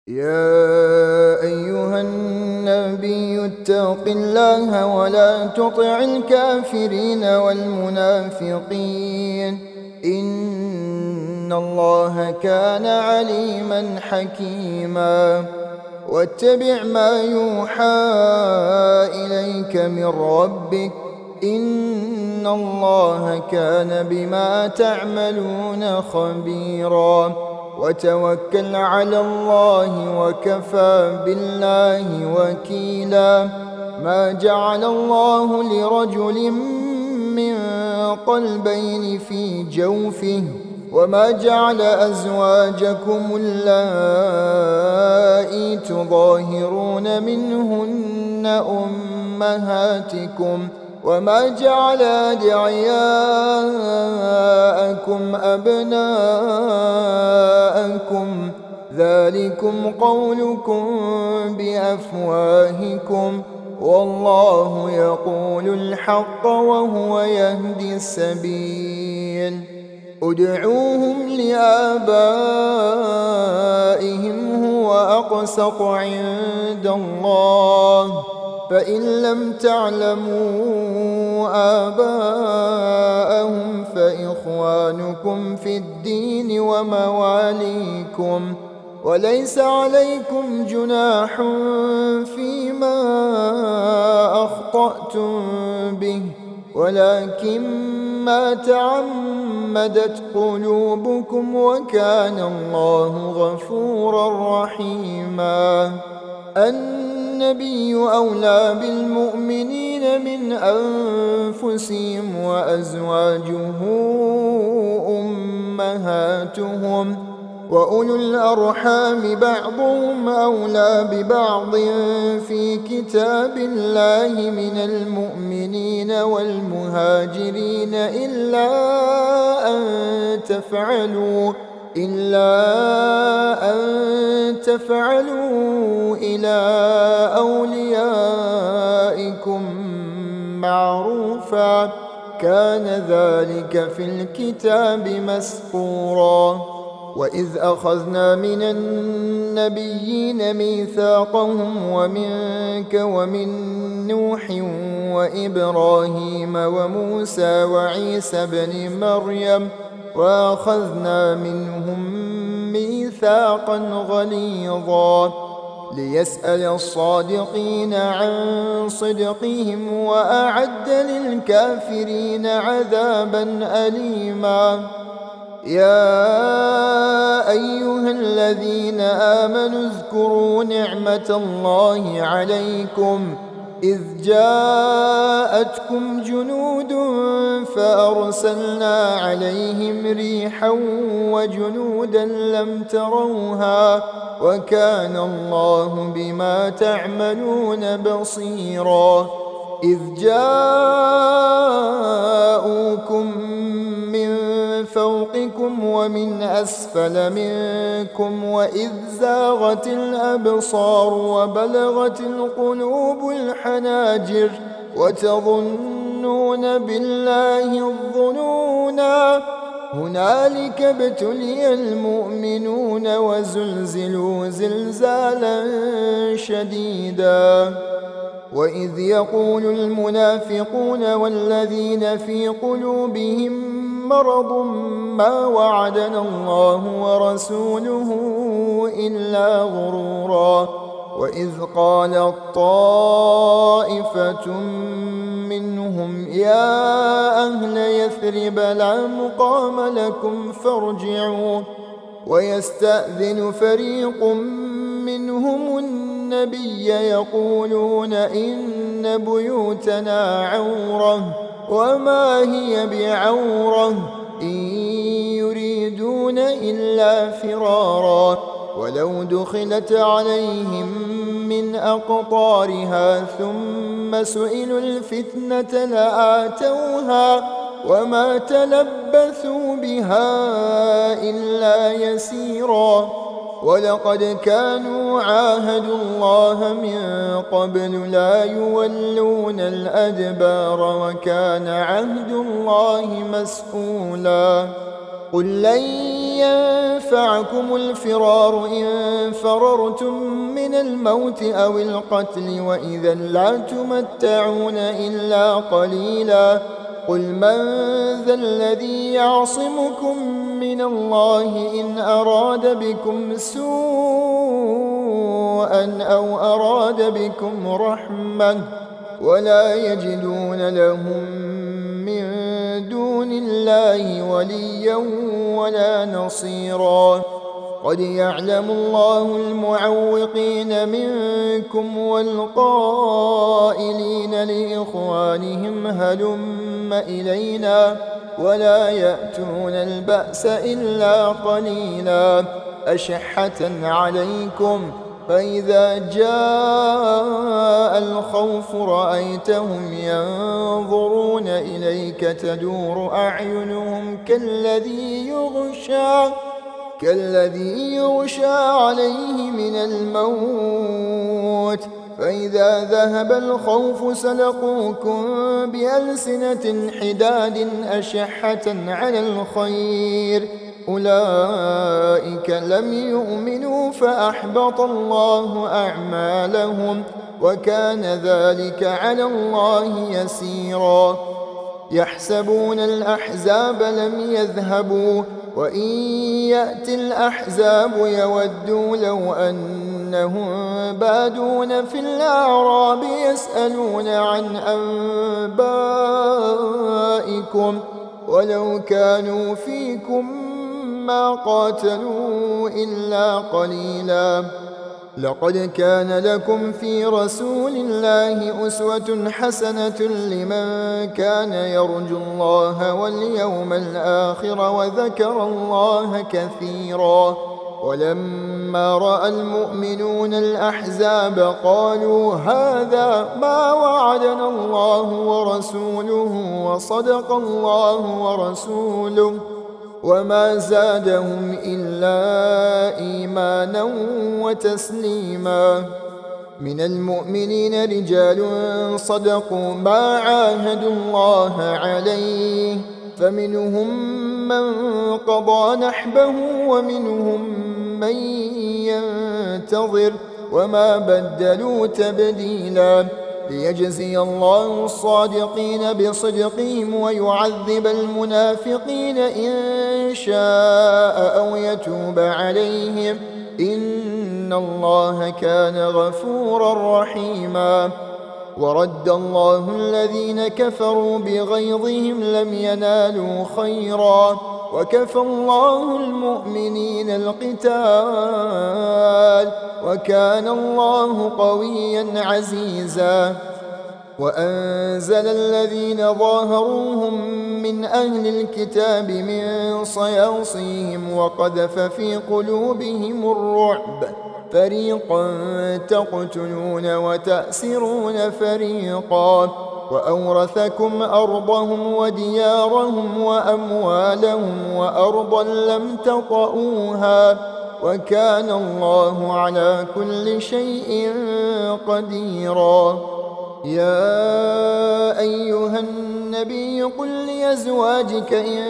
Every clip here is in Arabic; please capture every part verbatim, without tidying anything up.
يا أيها النبي اتق الله ولا تطع الكافرين والمنافقين إن الله كان عليما حكيما واتبع ما يوحى إليك من ربك إن الله كان بما تعملون خبيرا وتوكل على الله وكفى بالله وكيلا ما جعل الله لرجل من قلبين في جوفه وما جعل أزواجكم اللائي تظاهرون منهن أمهاتكم وما جعل أدعياءكم أبناءكم ذلكم قولكم بأفواهكم والله يقول الحق وهو يهدي السبيل ادعوهم لآبائهم هو أقسط عند الله فإن لم تعلموا آباءهم فإخوانكم في الدين ومواليكم وليس عليكم جناح فيما أخطأتم به ولكن ما تعمدت قلوبكم وكان الله غفورا رحيما النبي أولى بالمؤمنين من أنفسهم وأزواجه أمهاتهم وأولو الأرحام بعضهم أولى ببعض في كتاب الله من المؤمنين والمهاجرين إلا أن تفعلوا إلا أن تفعلوا إلى أوليائكم معروفا كان ذلك في الكتاب مسطورا وإذ أخذنا من النبيين ميثاقهم ومنك ومن نوح وإبراهيم وموسى وعيسى بن مريم وأخذنا منهم ميثاقا غليظا ليسأل الصادقين عن صدقهم وأعد للكافرين عذابا أليما يا أيها الذين آمنوا اذكروا نعمة الله عليكم إذ جاءتكم جنود فأرسلنا عليهم ريحا وجنودا لم تروها وكان الله بما تعملون بصيرا إذ جاءوكم من فوقكم ومن أسفل منكم وإذ زاغت الأبصار وبلغت القلوب الحناجر وتظنون بالله الظنونا هنالك ابتلي المؤمنون وزلزلوا زلزالا شديدا وإذ يقول المنافقون والذين في قلوبهم مرض ما وعدنا الله ورسوله إلا غرورا وإذ قالت طائفة منهم يا أهل يثرب لا مقام لكم فارجعوا ويستأذن فريق منهم النبي يقولون إن بيوتنا عورة وما هي بعورة إن يريدون إلا فرارا ولو دخلت عليهم من أقطارها ثم سئلوا الفتنة لآتوها وما تلبثوا بها إلا يسيرا ولقد كانوا عاهدوا الله من قبل لا يولون الأدبار وكان عهد الله مسؤولا قل لن ينفعكم الفرار إن فررتم من الموت أو القتل وإذا لا تمتعون إلا قليلا قل من ذا الذي يعصمكم من الله إن أراد بكم سوءا أو أراد بكم رحمة ولا يجدون لهم من دون الله وليا ولا نصيرا قد يعلم الله المعوقين منكم والقائلين لإخوانهم هلم إلينا ولا يأتون البأس إلا قليلا أشحة عليكم فإذا جاء الخوف رأيتهم ينظرون إليك تدور أعينهم كالذي يغشى كالذي يغشى عليه من الموت فإذا ذهب الخوف سلقوكم بألسنة حداد أشحة على الخير أولئك لم يؤمنوا فأحبط الله أعمالهم وكان ذلك على الله يسيرا يحسبون الأحزاب لم يذهبوا وإن يأتي الأحزاب يودوا لو أنهم بادون في الأعراب يسألون عن أنبائكم ولو كانوا فيكم ما قاتلوا إلا قليلا لقد كان لكم في رسول الله أسوة حسنة لمن كان يرجو الله واليوم الآخر وذكر الله كثيرا ولما رأى المؤمنون الأحزاب قالوا هذا ما وعدنا الله ورسوله وصدق الله ورسوله وما زادهم إلا إيمانا وتسليما من المؤمنين رجال صدقوا ما عاهدوا الله عليه فمنهم من قضى نحبه ومنهم من ينتظر وما بدلوا تبديلا ليجزي الله الصادقين بصدقهم ويعذب المنافقين إن شاء أو يتوب عليهم إن الله كان غفورا رحيما ورد الله الذين كفروا بغيظهم لم ينالوا خيرا وكفى الله المؤمنين القتال وكان الله قويا عزيزا وأنزل الذين ظاهروهم من أهل الكتاب من صياصيهم وقذف في قلوبهم الرعب فريقا تقتلون وتأسرون فريقا وأورثكم أرضهم وديارهم وأموالهم وأرضا لم تطئوها وكان الله على كل شيء قديرا يا أيها النبي قل لأزواجك إن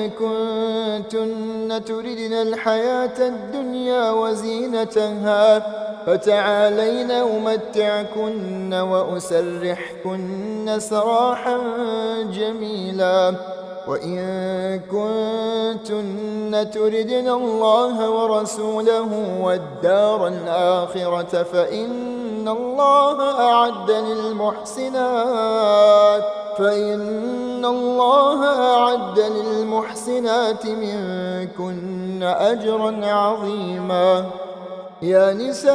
كنتن تردن الحياة الدنيا وزينتها فتعالين أمتعكن وأسرحكن سراحا جميلا وإن كنتن تردن الله ورسوله والدار الآخرة فإن الله أعد للمحسنات فإن الله أعد للمحسنات منكن أجرا عظيما يا نساء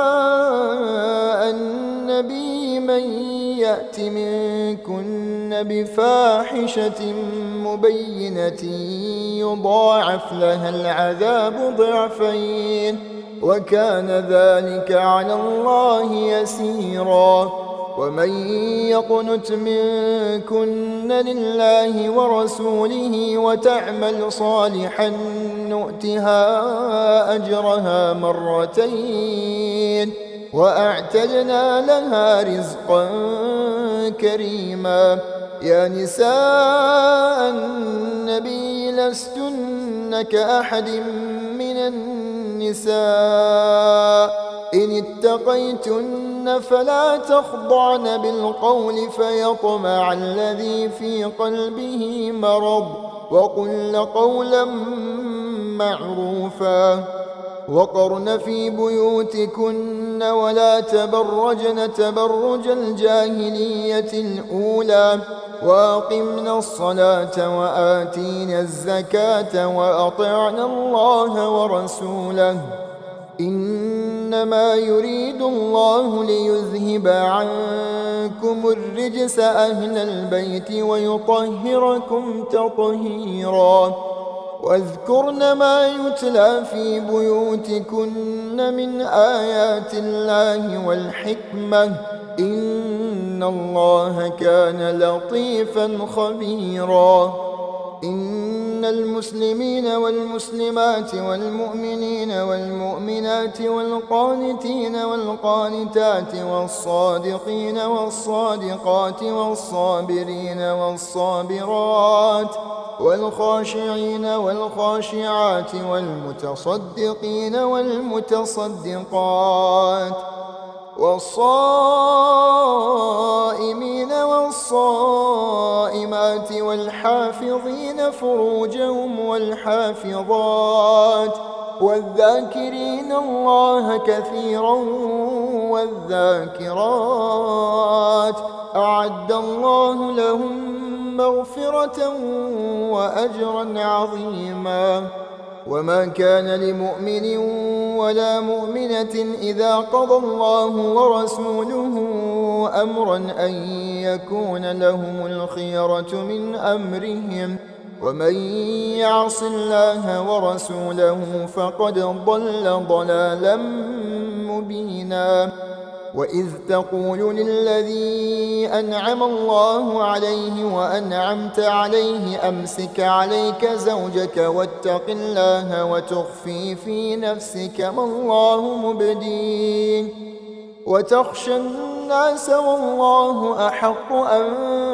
النبي من يأت منكن بفاحشة مبينة يضاعف لها العذاب ضعفين وكان ذلك على الله يسيرا ومن يقنت منكن لله ورسوله وتعمل صالحا نؤتها أجرها مرتين وأعتدنا لها رزقا كريما يا نساء النبي لستن كأحد من النساء إن اتقيتن فلا تخضعن بالقول فيطمع الذي في قلبه مرض وقلن قولا معروفا وقرن في بيوتكن ولا تبرجن تبرج الجاهلية الأولى وأقمنا الصلاة وآتينا الزكاة وأطعنا الله ورسوله إنما يريد الله ليذهب عنكم الرجس أهل البيت ويطهركم تطهيرا واذكرن ما يتلى في بيوتكن من آيات الله والحكمة إن الله كان لطيفا خبيرا إن المسلمين والمسلمات والمؤمنين والمؤمنات والقانتين والقانتات والصادقين والصادقات والصابرين والصابرات والخاشعين والخاشعات والمتصدقين والمتصدقات والصائمين والصائمات والحافظين فروجهم والحافظات والذاكرين الله كثيرا والذاكرات أعد الله لهم مغفرة وأجرا عظيما وما كان لمؤمن ولا مؤمنة إذا قضى الله ورسوله أمرا أن يكون لهم الخيرة من أمرهم ومن يعص الله ورسوله فقد ضل ضلالا مبينا وإذ تقول للذي أنعم الله عليه وأنعمت عليه أمسك عليك زوجك واتق الله وتخفي في نفسك ما الله مبديه وتخشى الناس والله أحق أن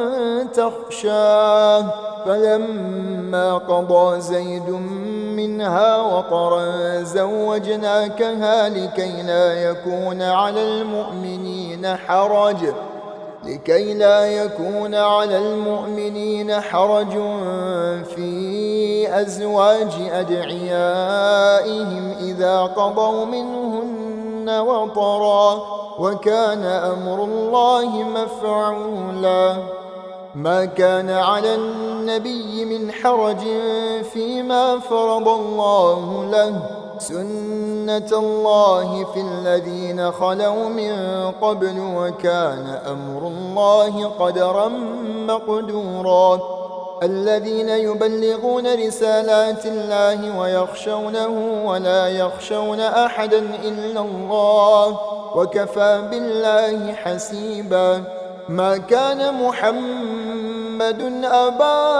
تخشاه فلما قضى زيد منها وطرا زوجناكها لكي لا يكون على المؤمنين حرج لكي لا يكون على المؤمنين حرج في أزواج أدعيائهم إذا قضوا منهن وطرا وكان أمر الله مفعولا ما كان على النبي من حرج فيما فرض الله له سنة الله في الذين خلوا من قبل وكان أمر الله قدرا مقدورا الذين يبلغون رسالات الله ويخشونه ولا يخشون أحدا إلا الله وكفى بالله حسيبا ما كان محمد أبا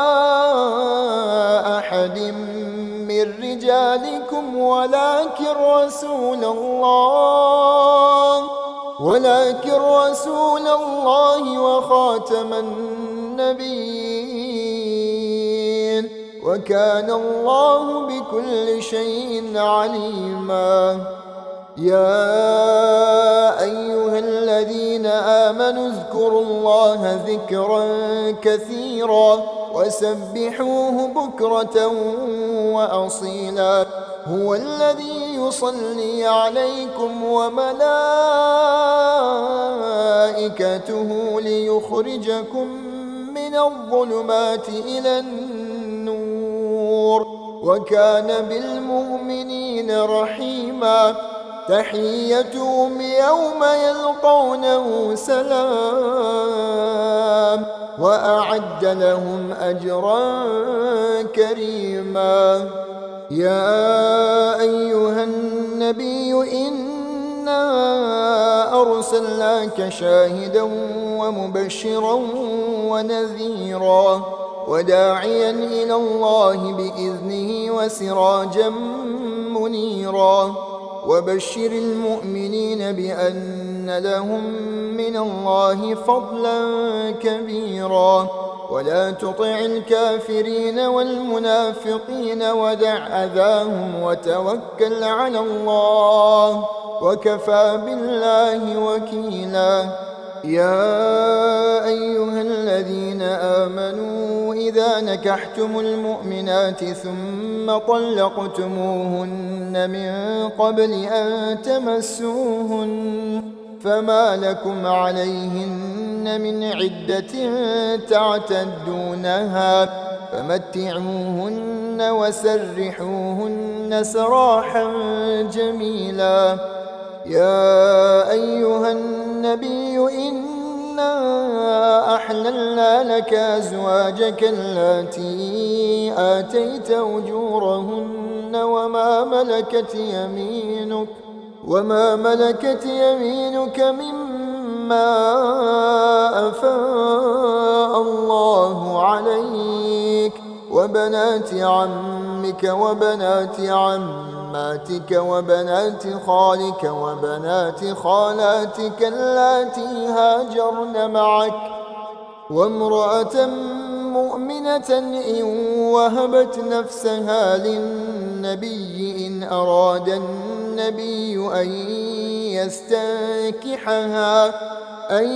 أحد من رجالكم ولكن رسول الله ولكن رسول الله وخاتم النبيين وكان الله بكل شيء عليما يا أيها الذين آمنوا اذكروا الله ذكرا كثيرا وسبحوه بكرة وأصيلا هو الذي يصلي عليكم وملائكته ليخرجكم من الظلمات إلى النور وكان بالمؤمنين رحيما تحيتهم يوم يلقونه سلام وأعد لهم أجرا كريما يا أيها النبي إنا أرسلناك شاهدا ومبشرا ونذيرا وداعيا إلى الله بإذنه وسراجا منيرا وبشر المؤمنين بأن لهم من الله فضلا كبيرا ولا تطع الكافرين والمنافقين ودع أذاهم وتوكل على الله وكفى بالله وكيلا. يا أيها الذين آمنوا إذا نكحتم المؤمنات ثم طلقتموهن من قبل أن تمسوهن فما لكم عليهن من عدة تعتدونها فمتعوهن وسرحوهن سراحا جميلا. يا أيها النبي إنا أحللنا لك أزواجك اللاتي آتيت أجورهن وما ملكت يمينك وما ملكت يمينك مما أفاء الله عليك وبنات عمك وبنات عماتك وبنات خالك وبنات خالاتك اللاتي هاجرن معك وامرأة مؤمنة إن وهبت نفسها للنبي إن أراد النبي أن يستنكحها أن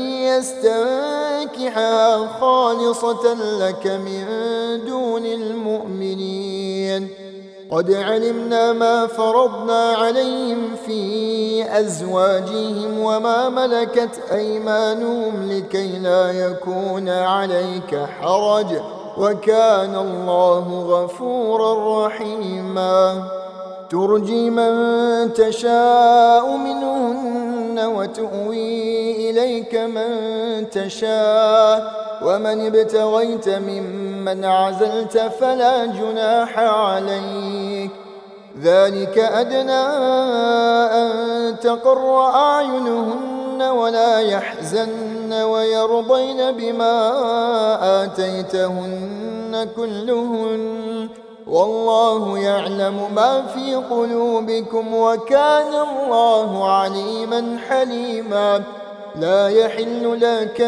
يستنكحها خالصة لك من دون المؤمنين. قد علمنا ما فرضنا عليهم في أزواجهم وما ملكت أيمانهم لكي لا يكون عليك حرج وكان الله غفورا رحيما. ترجي من تشاء منهن وتؤوي إليك من تشاء ومن ابتغيت ممن عزلت فلا جناح عليك. ذلك أدنى أن تقر أعينهن ولا يحزن ويرضين بما آتيتهن كلهن والله يعلم ما في قلوبكم وكان الله عليما حليما. لا يحل لك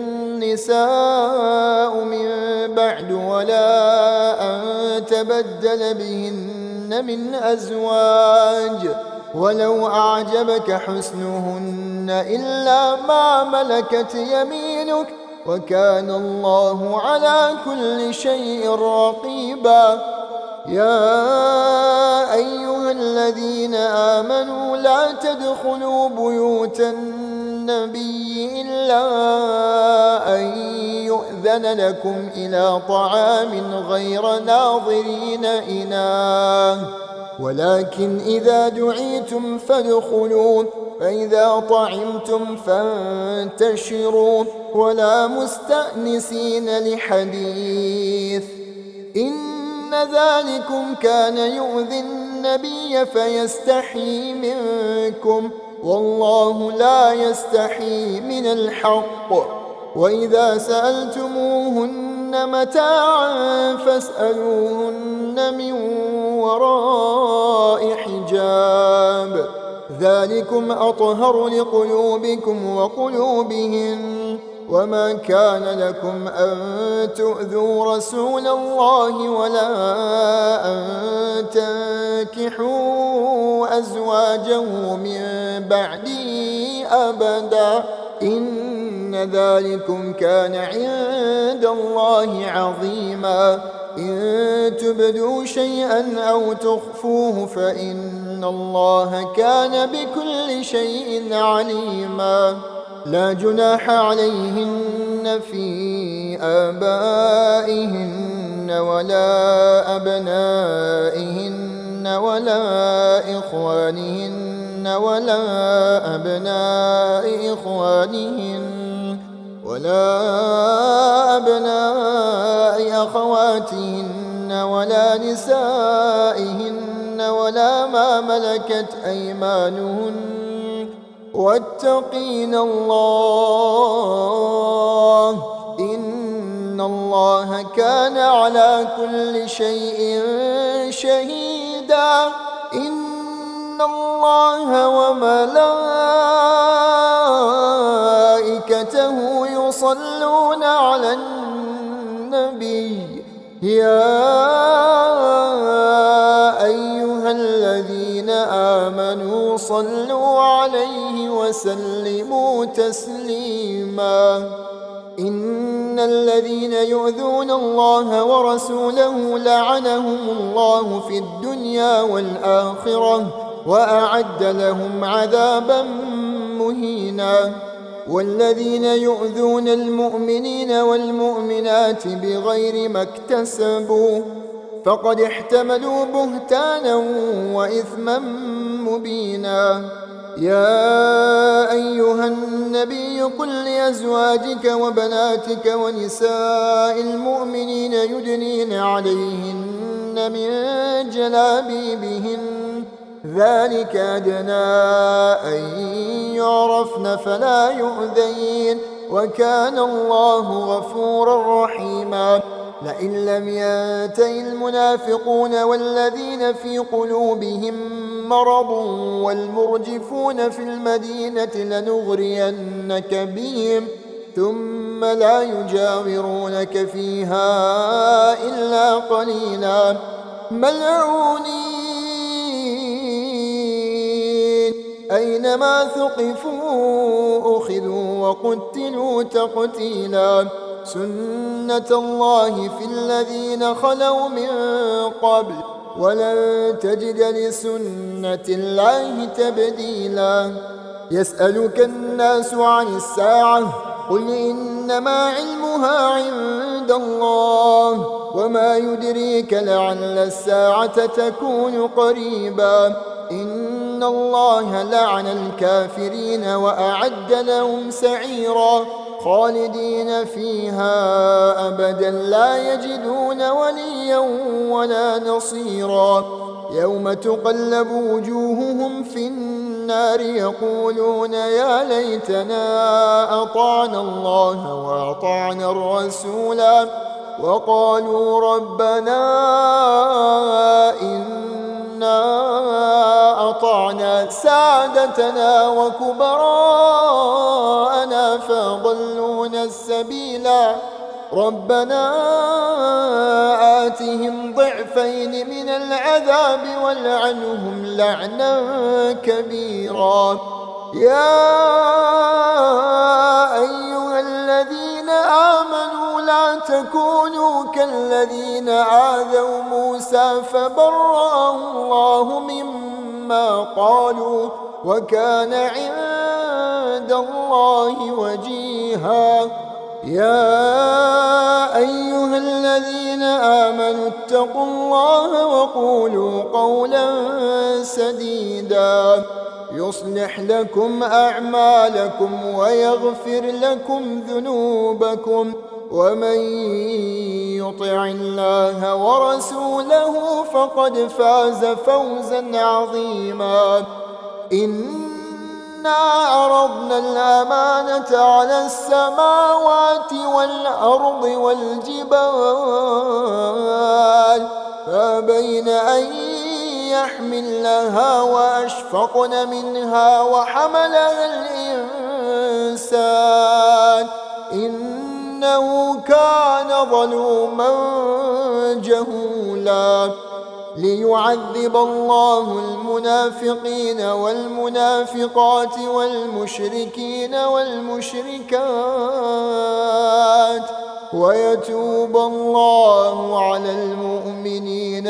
النساء من بعد ولا أن تبدل بهن من أزواج ولو أعجبك حسنهن إلا ما ملكت يمينك وكان الله على كل شيء رقيبا. يا أيها الذين آمنوا لا تدخلوا بيوت النبي إلا أن يؤذن لكم إلى طعام غير ناظرين إناه ولكن إذا دعيتم فادخلوا فإذا طعمتم فانتشروا ولا مستأنسين لحديث إن ذلكم كان يؤذي النبي فيستحي منكم والله لا يستحي من الحق. وإذا سألتموهن متاعا فاسألوهن من وراء حجاب ذلكم أطهر لقلوبكم وقلوبهن. وما كان لكم أن تؤذوا رسول الله ولا أن تنكحوا أزواجه من بعده أبدا إن ذلكم كان عند الله عظيما. إن تبدوا شيئا أو تخفوه فإن الله كان بكل شيء عليما. لا جناح عليهن في آبائهن ولا أبنائهن ولا إخوانهن ولا أبناء إخوانهن ولا أبناء أخواتهن ولا نسائهن ولا ما ملكت أيمانهن واتقين الله إن الله كان على كل شيء شهيدا. إن الله وملائكته يصلون على النبي يا أيها الذين آمنوا صلوا عليه وسلموا تسليما إن الذين يؤذون الله ورسوله لعنهم الله في الدنيا والآخرة وأعد لهم عذابا مهينا والذين يؤذون المؤمنين والمؤمنات بغير ما اكتسبوا فقد احتملوا بهتانا وإثما مبينا يا أيها النبي قل لأزواجك وبناتك ونساء المؤمنين يدنين عليهن من جلابيبهن ذلك أدنى أن يعرفن فلا يؤذين وكان الله غفورا رحيما لئن لم ينته المنافقون والذين في قلوبهم مرض والمرجفون في المدينة لنغرينك بهم ثم لا يجاورونك فيها إلا قليلا ملعونين أينما ثقفوا أخذوا وقتلوا تقتيلا سنة الله في الذين خلوا من قبل ولن تجد لسنة الله تبديلا يسألك الناس عن الساعة قل إنما علمها عند الله وما يدريك لعل الساعة تكون قريبا إن الله لعن الكافرين وأعد لهم سعيرا خالدين فيها أبدا لا يجدون وليا ولا نصيرا يوم تقلب وجوههم في النار يقولون يا ليتنا أطعنا الله وأطعنا الرسولا وقالوا ربنا إنا أطعنا سادتنا وكبراءنا فضلونا السبيلا ربنا آتهم ضعفين من العذاب والعنهم لعنا كبيرا يا أيها الذين آمنوا لا تكونوا كالذين آذوا موسى فبرأه الله مما قالوا وكان عند الله وجيها يا أيها الذين آمنوا اتقوا الله وقولوا قولا سديدا يصلح لكم أعمالكم ويغفر لكم ذنوبكم ومن يطع الله ورسوله فقد فاز فوزا عظيما إنا عرضنا الأمانة على السماوات والأرض والجبال فأبين أن يحملنها وأشفقن منها وحملها الإنسان إنه كان ظلوما جهولا ليعذب الله المنافقين والمنافقات والمشركين والمشركات ويتوب الله على المؤمنين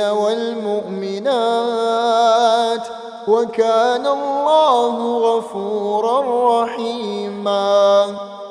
والمؤمنات وكان الله غفورا رحيما.